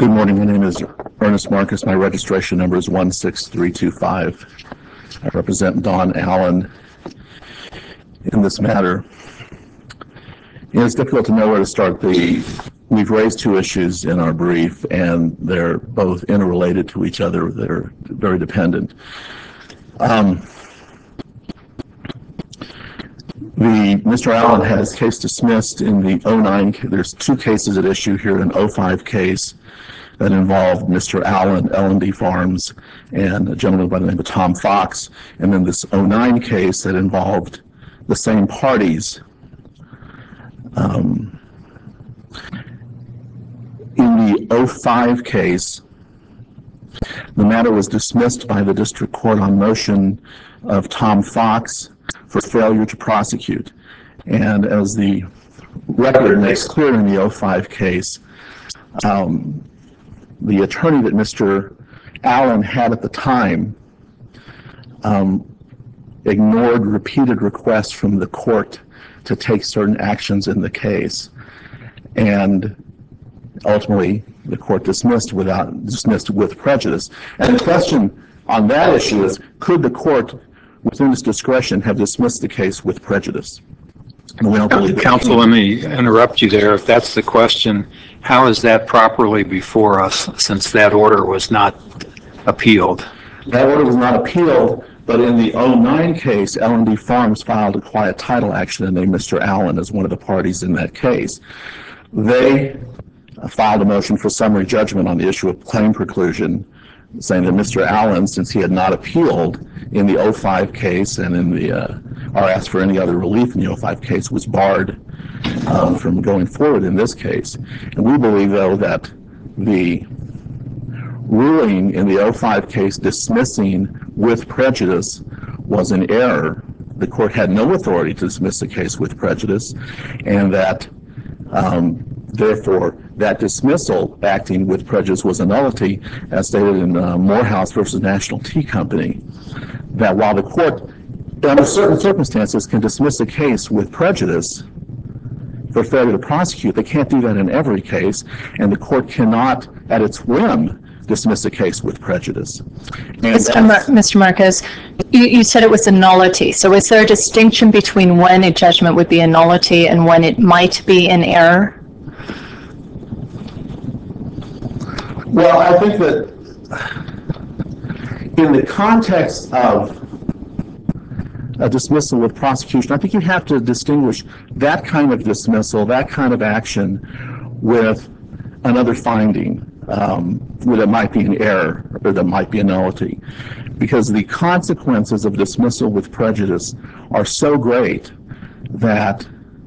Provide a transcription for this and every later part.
Good morning. My name is Ernest Marcus. My registration number is 16325. I represent Don Allen in this matter. It's difficult to know where to start. We've raised two issues in our brief, and they're both interrelated to each other. They're very dependent. Mr. Allen had his case dismissed in the 09. There's two cases at issue here, an 05 case that involved Mr. Allen, L&D Farms, and a gentleman by the name of Tom Fox, and then this 09 case that involved the same parties. In the 05 case, the matter was dismissed by the district court on motion of Tom Fox for failure to prosecute. And as the record makes clear in the 05 case, the attorney that Mr. Allen had at the time ignored repeated requests from the court to take certain actions in the case. And ultimately, the court dismissed with prejudice. And the question on that issue is, could the court, within its discretion, have dismissed the case with prejudice? Counsel, let me interrupt you there. If that's the question, how is that properly before us, since that order was not appealed? That order was not appealed, but in the 09 case, L&D Farms filed a quiet title action and named Mr. Allen as one of the parties in that case. They filed a motion for summary judgment on the issue of claim preclusion, saying that Mr. Allen, since he had not appealed in the 05 case and or asked for any other relief in the 05 case, was barred from going forward in this case. And we believe, though, that the ruling in the 05 case dismissing with prejudice was an error. The court had no authority to dismiss the case with prejudice, and that therefore that dismissal acting with prejudice was a nullity, as stated in Morehouse versus National Tea Company, that while the court under certain circumstances can dismiss a case with prejudice for failure to prosecute, they can't do that in every case, and the court cannot, at its whim, dismiss a case with prejudice. Mr. Marcus, you said it was a nullity. So is there a distinction between when a judgment would be a nullity and when it might be an error? Well, I think that in the context of a dismissal with prosecution, I think you have to distinguish that kind of dismissal, that kind of action, with another finding, where there might be an error or there might be a nullity. Because the consequences of dismissal with prejudice are so great that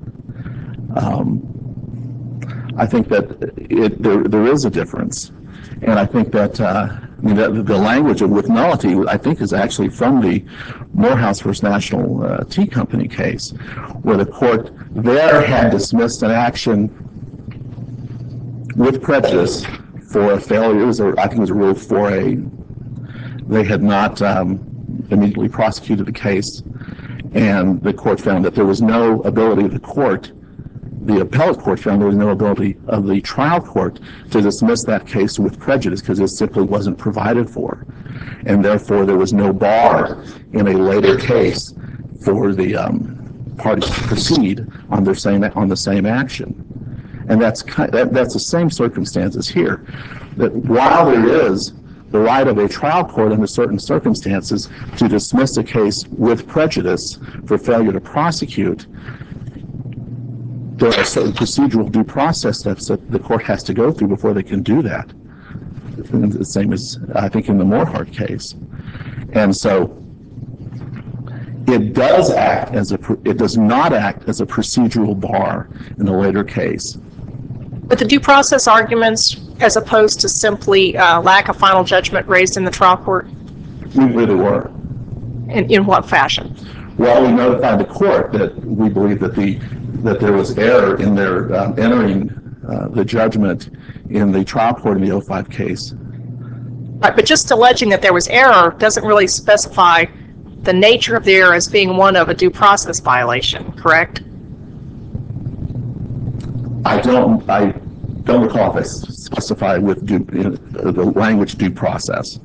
I think that there is a difference. And I think that the language of with nullity, I think, is actually from the Morehouse versus National Tea Company case, where the court there had dismissed an action with prejudice for a failure. I think it was a Rule 4A. They had not immediately prosecuted the case, and the court found that there was no ability of the appellate court found there was no ability of the trial court to dismiss that case with prejudice because it simply wasn't provided for. And therefore, there was no bar in a later case for the parties to proceed on the same action. And that's the same circumstances here. That while there is the right of a trial court under certain circumstances to dismiss a case with prejudice for failure to prosecute, there are certain procedural due process steps that the court has to go through before they can do that. The same as, I think, in the Morehart case. And so it does not act as a procedural bar in a later case. But the due process arguments, as opposed to simply lack of final judgment raised in the trial court? We really were. In what fashion? Well, we notified the court that we believe that there was error in their entering the judgment in the trial court in the 05 case. Right, but just alleging that there was error doesn't really specify the nature of the error as being one of a due process violation, correct? don't recall if I specified with the language due process.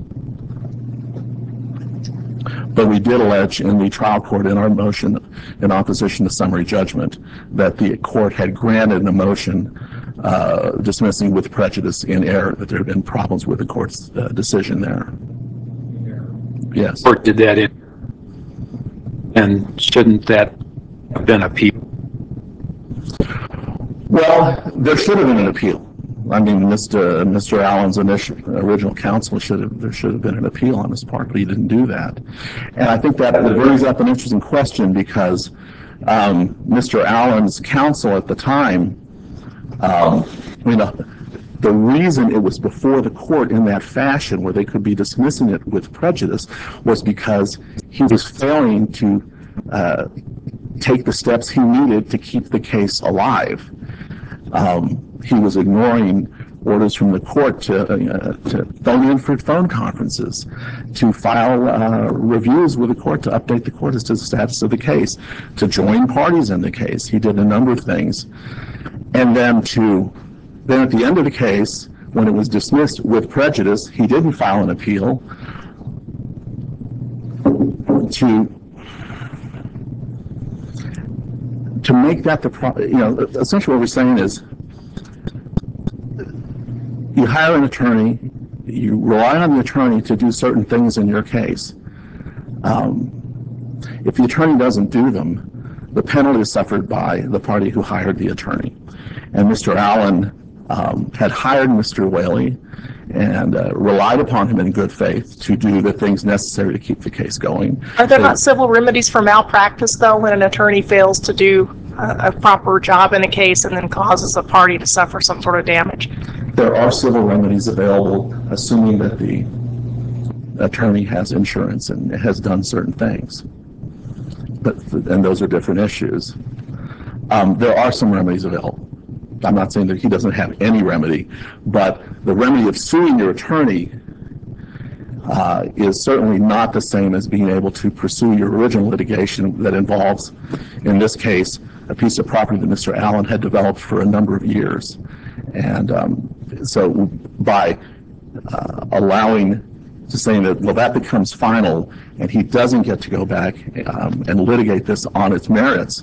But we did allege in the trial court in our motion in opposition to summary judgment that the court had granted a motion dismissing with prejudice in error, that there had been problems with the court's decision there. Yes. Court did that and shouldn't that have been appealed? Well, there should have been an appeal. I mean, Mr. Allen's original counsel there should have been an appeal on his part, but he didn't do that. And I think that brings up an interesting question because Mr. Allen's counsel at the time, the reason it was before the court in that fashion where they could be dismissing it with prejudice was because he was failing to take the steps he needed to keep the case alive. He was ignoring orders from the court to phone in for phone conferences, to file reviews with the court, to update the court as to the status of the case, to join parties in the case. He did a number of things. And then at the end of the case, when it was dismissed with prejudice, he didn't file an appeal to make that essentially what we're saying is you hire an attorney, you rely on the attorney to do certain things in your case. If the attorney doesn't do them, the penalty is suffered by the party who hired the attorney. And Mr. Allen had hired Mr. Whaley and relied upon him in good faith to do the things necessary to keep the case going. Are there not civil remedies for malpractice, though, when an attorney fails to do a proper job in a case and then causes a party to suffer some sort of damage? There are civil remedies available, assuming that the attorney has insurance and has done certain things. And those are different issues. There are some remedies available. I'm not saying that he doesn't have any remedy, but the remedy of suing your attorney is certainly not the same as being able to pursue your original litigation that involves, in this case, a piece of property that Mr. Allen had developed for a number of years. And so by saying that, well, that becomes final and he doesn't get to go back and litigate this on its merits,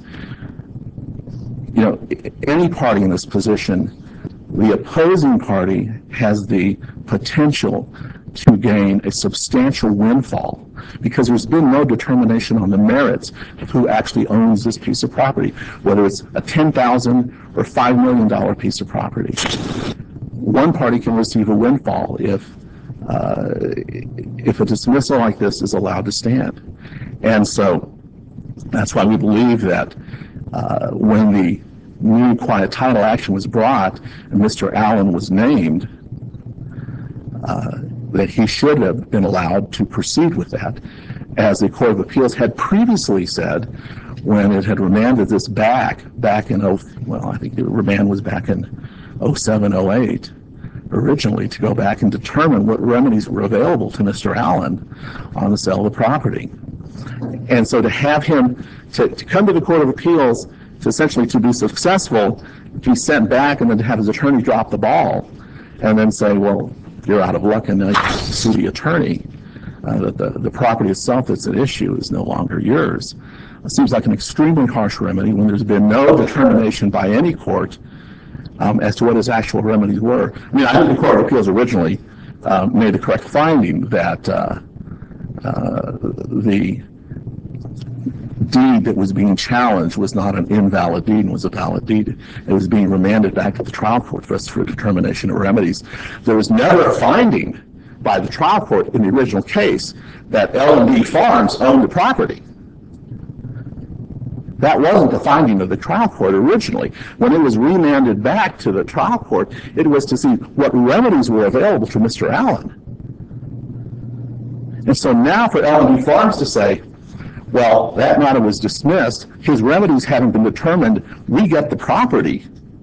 any party in this position, the opposing party has the potential to gain a substantial windfall because there's been no determination on the merits of who actually owns this piece of property, whether it's a $10,000 or $5 million piece of property. One party can receive a windfall if a dismissal like this is allowed to stand. And so that's why we believe that when the new quiet title action was brought and Mr. Allen was named, that he should have been allowed to proceed with that. As the Court of Appeals had previously said when it had remanded this back in, I think the remand was back in 07, 08, originally, to go back and determine what remedies were available to Mr. Allen on the sale of the property. And so to have him to come to the Court of Appeals to essentially to be successful, to be sent back and then to have his attorney drop the ball and then say, well, you're out of luck and now you have to sue the attorney, that the property itself that's at issue is no longer yours. It seems like an extremely harsh remedy when there's been no determination by any court as to what his actual remedies were. I mean, I think the Court of Appeals originally made the correct finding that the deed that was being challenged was not an invalid deed and was a valid deed. It was being remanded back to the trial court for a determination of remedies. There was never a finding by the trial court in the original case that L&D Farms owned the property. That wasn't the finding of the trial court originally. When it was remanded back to the trial court, it was to see what remedies were available to Mr. Allen. And so now for L&D Farms to say, well, that matter was dismissed, his remedies haven't been determined, we get the property.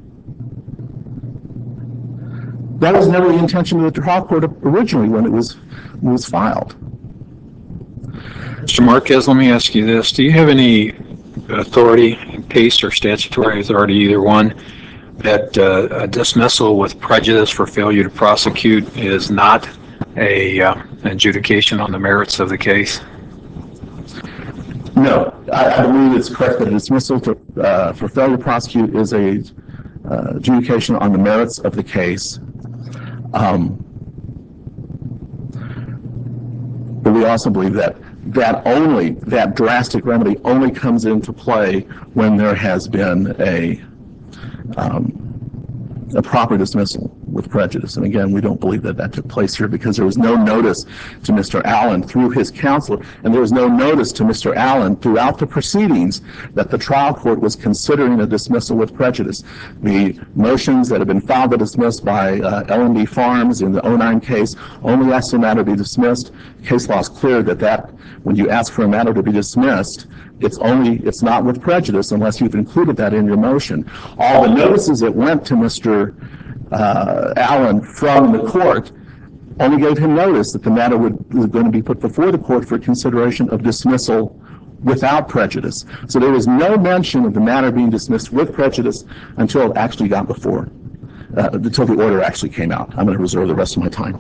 That was never the intention of the trial court originally when it was filed. Mr. Marquez, let me ask you this. Do you have any authority, case or statutory authority, either one, that a dismissal with prejudice for failure to prosecute is not a adjudication on the merits of the case? No, I believe it's correct that a dismissal for failure to prosecute is a adjudication on the merits of the case. But we also believe that that drastic remedy only comes into play when there has been a proper dismissal with prejudice. And again, we don't believe that that took place here because there was no notice to Mr. Allen through his counsel, and there was no notice to Mr. Allen throughout the proceedings that the trial court was considering a dismissal with prejudice. The motions that have been filed to dismiss by L&D Farms in the 09 case only asked the matter to be dismissed. Case law is clear that when you ask for a matter to be dismissed, it's not with prejudice unless you've included that in your motion. All the notices that went to Mr. Allen from the court only gave him notice that the matter was going to be put before the court for consideration of dismissal without prejudice. So there was no mention of the matter being dismissed with prejudice until it actually got until the order actually came out. I'm going to reserve the rest of my time.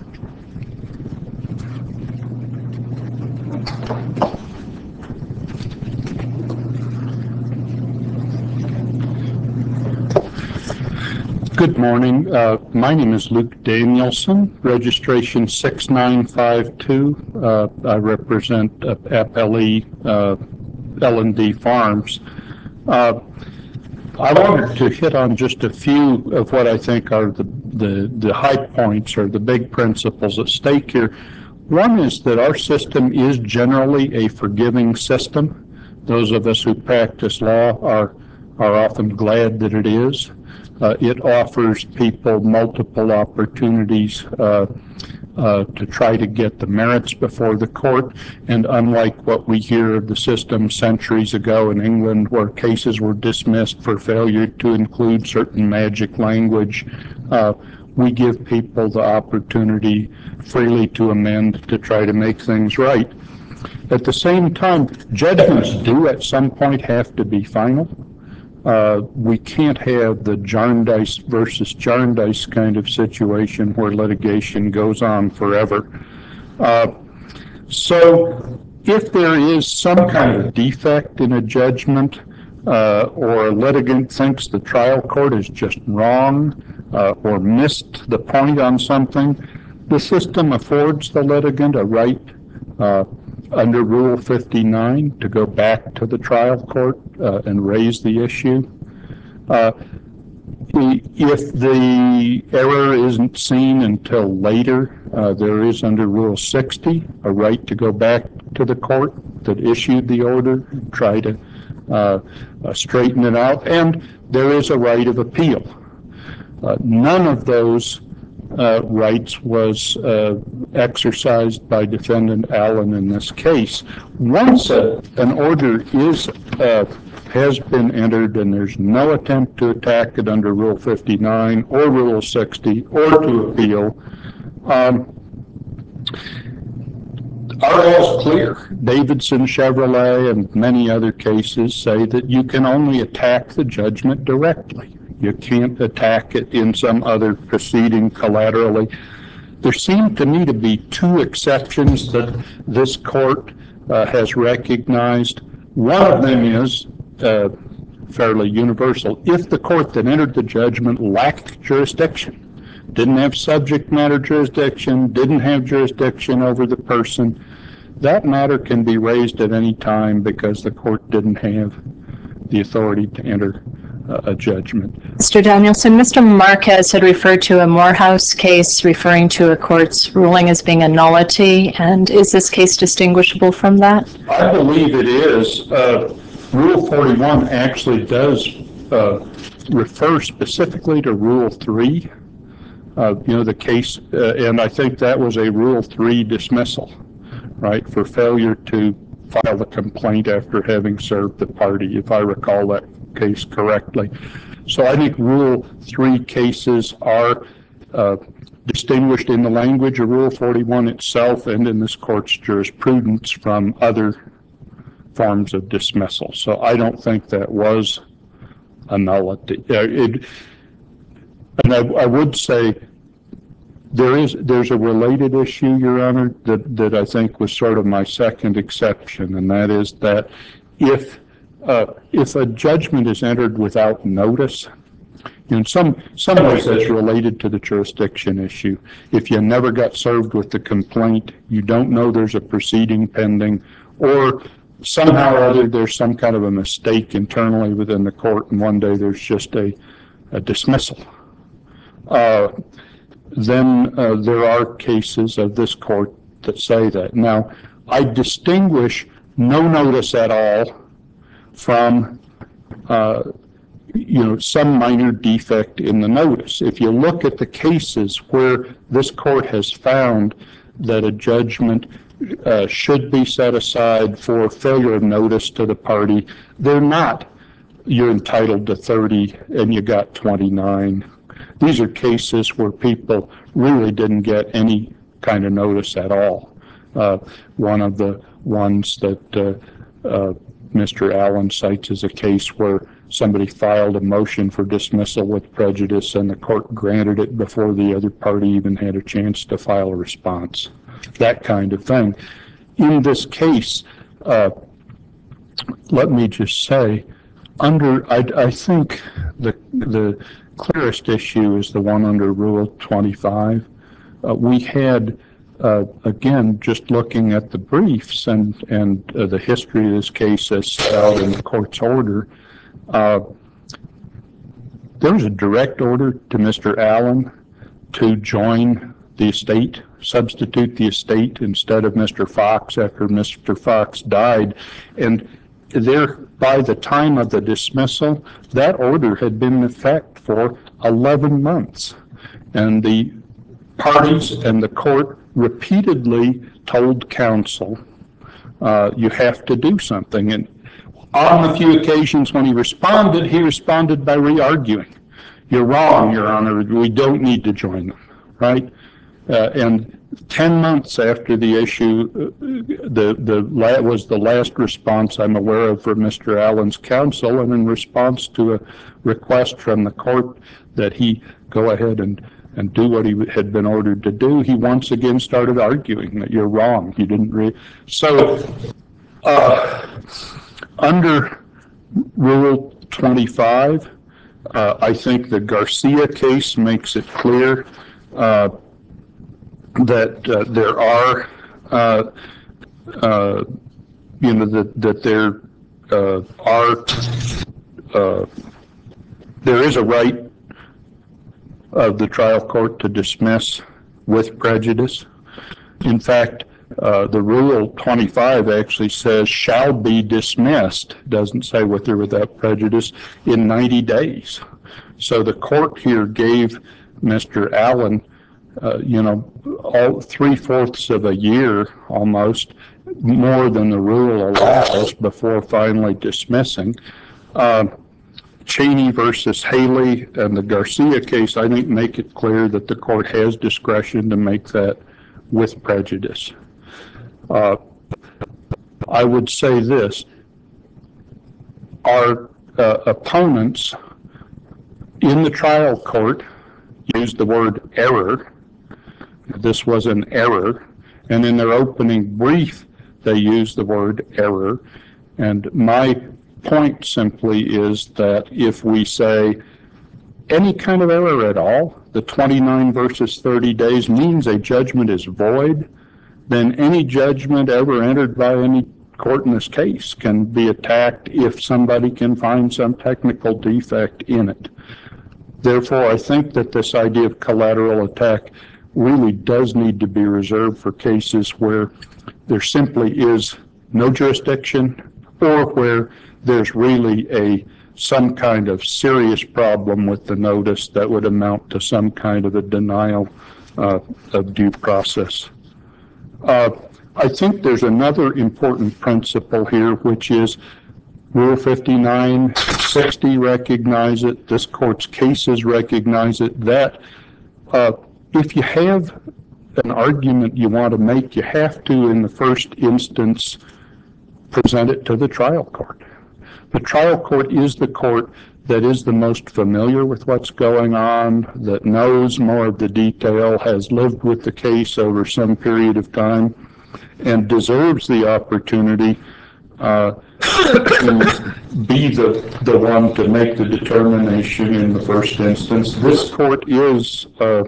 Good morning. My name is Luke Danielson, registration 6952. I represent Appellee L&D Farms. I wanted to hit on just a few of what I think are the high points or the big principles at stake here. One is that our system is generally a forgiving system. Those of us who practice law are often glad that it is. It offers people multiple opportunities to try to get the merits before the court. And unlike what we hear of the system centuries ago in England, where cases were dismissed for failure to include certain magic language, we give people the opportunity freely to amend to try to make things right. At the same time, judgments do at some point have to be final. We can't have the Jarndyce versus Jarndyce kind of situation where litigation goes on forever. So if there is some kind of defect in a judgment or a litigant thinks the trial court is just wrong or missed the point on something, the system affords the litigant a right under Rule 59 to go back to the trial court and raise the issue. If the error isn't seen until later, there is under Rule 60 a right to go back to the court that issued the order and try to straighten it out, and there is a right of appeal. None of those rights was exercised by Defendant Allen in this case. Once an order has been entered and there's no attempt to attack it under Rule 59 or Rule 60 or to appeal, our law is clear. Davidson Chevrolet and many other cases say that you can only attack the judgment directly. You can't attack it in some other proceeding collaterally. There seem to me to be two exceptions that this court has recognized. One of them is fairly universal. If the court that entered the judgment lacked jurisdiction, didn't have subject matter jurisdiction, didn't have jurisdiction over the person, that matter can be raised at any time because the court didn't have the authority to enter a judgment. Mr. Danielson, Mr. Marquez had referred to a Morehouse case referring to a court's ruling as being a nullity, and is this case distinguishable from that? I believe it is. Rule 41 actually does refer specifically to Rule 3. The case, and I think that was a Rule 3 dismissal, right, for failure to file a complaint after having served the party, if I recall that case correctly. So I think Rule 3 cases are distinguished in the language of Rule 41 itself and in this court's jurisprudence from other forms of dismissal. So I don't think that was a nullity. And I would say there's a related issue, Your Honor, that I think was sort of my second exception, and that is that if a judgment is entered without notice, in some ways that's related to the jurisdiction issue. If you never got served with the complaint, you don't know there's a proceeding pending, or somehow or other there's some kind of a mistake internally within the court, and one day there's just a dismissal. Then there are cases of this court that say that. Now, I distinguish no notice at all from some minor defect in the notice. If you look at the cases where this court has found that a judgment should be set aside for failure of notice to the party, they're not, you're entitled to 30 and you got 29. These are cases where people really didn't get any kind of notice at all. One of the ones that Mr. Allen cites is a case where somebody filed a motion for dismissal with prejudice and the court granted it before the other party even had a chance to file a response. That kind of thing. In this case, let me just say, I think the clearest issue is the one under Rule 25. We had, again, just looking at the briefs and the history of this case as set out in the court's order, there was a direct order to Mr. Allen to join the estate, substitute the estate instead of Mr. Fox after Mr. Fox died. And there, by the time of the dismissal, that order had been in effect for 11 months. And the parties and the court repeatedly told counsel, you have to do something. And on the few occasions when he responded by re-arguing. You're wrong, Your Honor, we don't need to join them, right? And 10 months after the issue, was the last response I'm aware of from Mr. Allen's counsel, and in response to a request from the court that he go ahead and do what he had been ordered to do, he once again started arguing that you're wrong. You didn't So, under Rule 25, I think the Garcia case makes it clear that there are, there is a right of the trial court to dismiss with prejudice. In fact, the Rule 25 actually says shall be dismissed, doesn't say with or without prejudice, in 90 days. So the court here gave Mr. Allen, all 3/4 of a year almost, more than the rule allows before finally dismissing. Cheney versus Haley and the Garcia case, I think, make it clear that the court has discretion to make that with prejudice. I would say this, our opponents in the trial court used the word error. This was an error, and in their opening brief they used the word error, and my point simply is that if we say any kind of error at all, the 29 versus 30 days means a judgment is void, then any judgment ever entered by any court in this case can be attacked if somebody can find some technical defect in it. Therefore, I think that this idea of collateral attack really does need to be reserved for cases where there simply is no jurisdiction or where there's really some kind of serious problem with the notice that would amount to some kind of a denial of due process. I think there's another important principle here, which is Rule 5960 recognize it, this court's cases recognize it, that if you have an argument you want to make, you have to, in the first instance, present it to the trial court. The trial court is the court that is the most familiar with what's going on, that knows more of the detail, has lived with the case over some period of time, and deserves the opportunity to be the one to make the determination in the first instance. This court is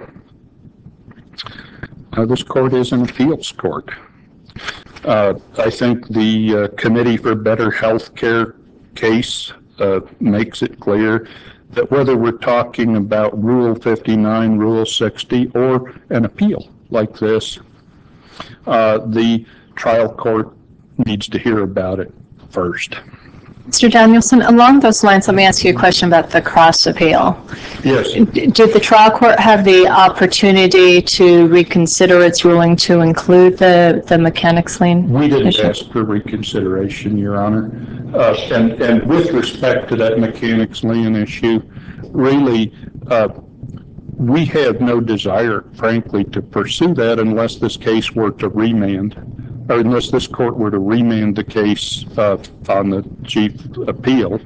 an appeals court. I think the Committee for Better Healthcare case makes it clear that whether we're talking about Rule 59, Rule 60, or an appeal like this, the trial court needs to hear about it first. Mr. Danielson, along those lines, let me ask you a question about the cross appeal. Yes. Did the trial court have the opportunity to reconsider its ruling to include the mechanics lien? We didn't issue? ask for reconsideration, Your Honor. And with respect to that mechanics lien issue, really, we have no desire, frankly, to pursue that unless this case were to remand, or unless this court were to remand the case on the chief appeal.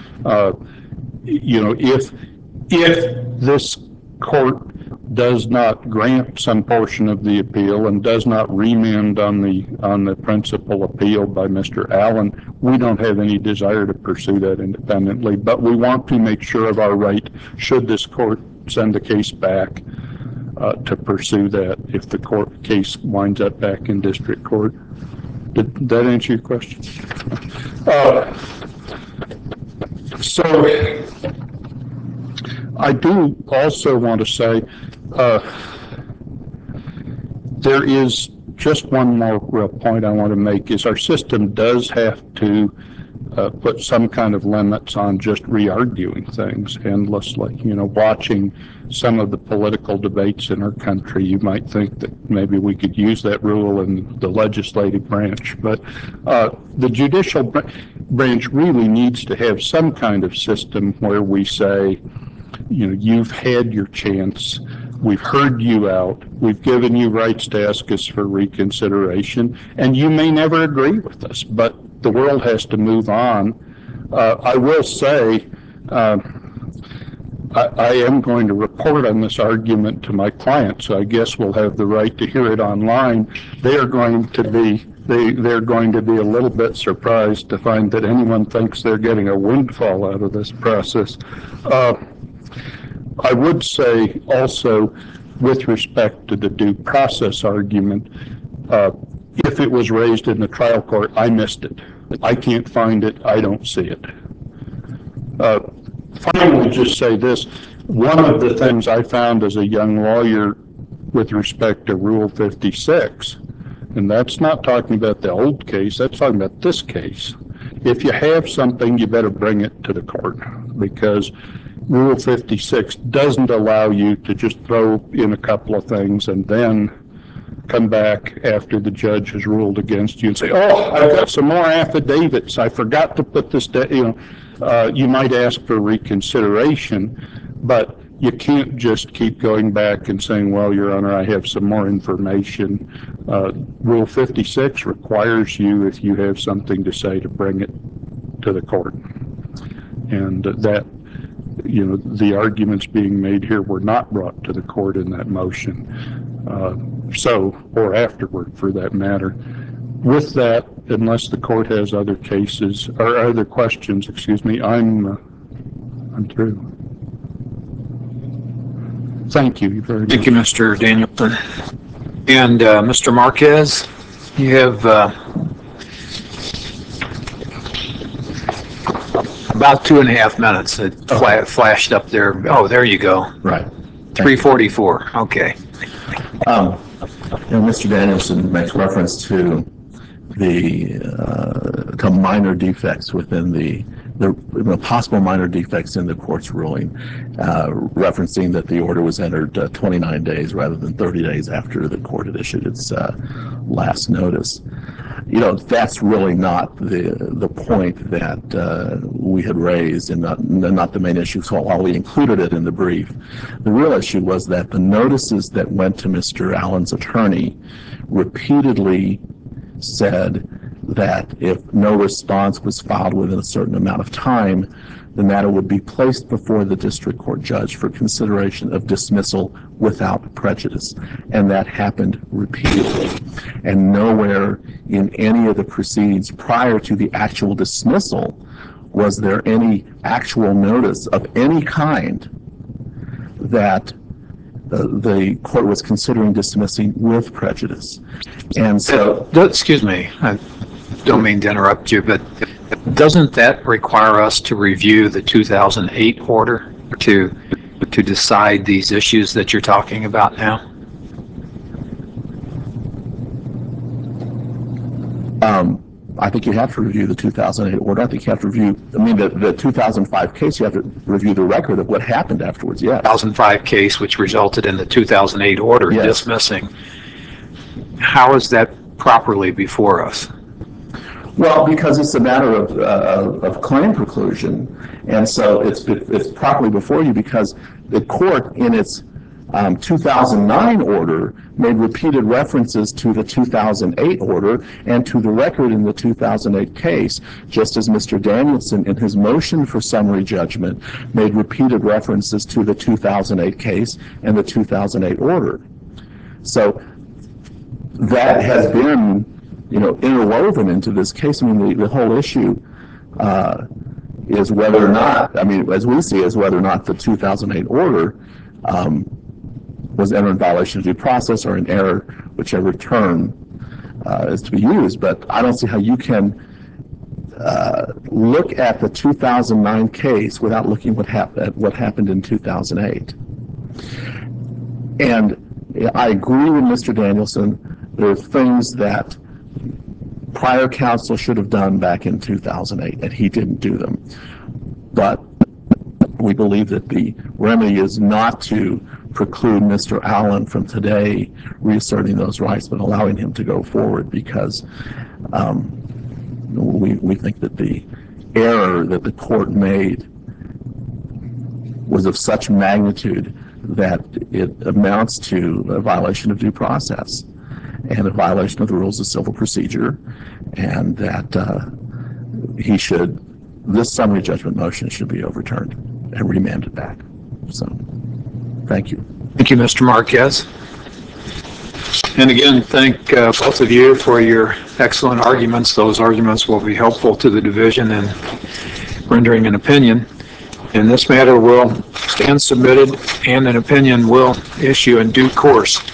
If this court does not grant some portion of the appeal and does not remand on the principal appeal by Mr. Allen, we don't have any desire to pursue that independently, but we want to make sure of our right, should this court send the case back, to pursue that if the court case winds up back in district court. Did that answer your question? So I do also want to say there is just one more real point I want to make is our system does have to put some kind of limits on just re-arguing things endlessly. Watching some of the political debates in our country, you might think that maybe we could use that rule in the legislative branch, but the judicial branch really needs to have some kind of system where we say, you've had your chance, we've heard you out, we've given you rights to ask us for reconsideration, and you may never agree with us, but the world has to move on. I will say, I am going to report on this argument to my client, so I guess we'll have the right to hear it online. They're going to be a little bit surprised to find that anyone thinks they're getting a windfall out of this process. I would say also, with respect to the due process argument, if it was raised in the trial court, I missed it. I can't find it. I don't see it. Finally, just say this. One of the things I found as a young lawyer with respect to Rule 56, and that's not talking about the old case, that's talking about this case. If you have something, you better bring it to the court, because Rule 56 doesn't allow you to just throw in a couple of things and then come back after the judge has ruled against you and say, oh, I've got some more affidavits. I forgot to put this down. You might ask for reconsideration, but you can't just keep going back and saying, well, Your Honor, I have some more information. Rule 56 requires you, if you have something to say, to bring it to the court. And that, the arguments being made here were not brought to the court in that motion. Or afterward, for that matter. With that, unless the court has other cases or other questions, I'm through. Thank you very much. Thank you, Mr. Danielson. And Mr. Marquez, you have about 2.5 minutes. It flashed up there. Oh, there you go. Right. 3:44. Okay. Mr. Danielson makes reference to to minor defects within the possible minor defects in the court's ruling, referencing that the order was entered 29 days rather than 30 days after the court had issued its last notice. That's really not the point that we had raised, and not the main issue. So while we included it in the brief, the real issue was that the notices that went to Mr. Allen's attorney repeatedly said that if no response was filed within a certain amount of time, the matter would be placed before the district court judge for consideration of dismissal without prejudice. And that happened repeatedly. And nowhere in any of the proceedings prior to the actual dismissal was there any actual notice of any kind that the court was considering dismissing with prejudice. And so... Excuse me, I don't mean to interrupt you, but doesn't that require us to review the 2008 order to decide these issues that you're talking about now? I think you have to review the 2008 order. I think you have to review, the 2005 case, you have to review the record of what happened afterwards, yes. 2005 case, which resulted in the 2008 order Yes. dismissing. How is that properly before us? Well, because it's a matter of claim preclusion, and so it's properly before you because the court in its 2009 order made repeated references to the 2008 order and to the record in the 2008 case, just as Mr. Danielson in his motion for summary judgment made repeated references to the 2008 case and the 2008 order. So that has been, interwoven into this case. I mean, the whole issue is whether or not, as we see, is whether or not the 2008 order was entered in violation of due process or in error, whichever term is to be used. But I don't see how you can look at the 2009 case without looking at what happened in 2008. And I agree with Mr. Danielson. There are things that prior counsel should have done back in 2008, and he didn't do them. But we believe that the remedy is not to preclude Mr. Allen from today reasserting those rights, but allowing him to go forward because we think that the error that the court made was of such magnitude that it amounts to a violation of due process and a violation of the rules of civil procedure, and that this summary judgment motion should be overturned and remanded back. So, thank you. Thank you, Mr. Marquez. And again, thank both of you for your excellent arguments. Those arguments will be helpful to the division in rendering an opinion. And this matter will stand submitted, and an opinion will issue in due course.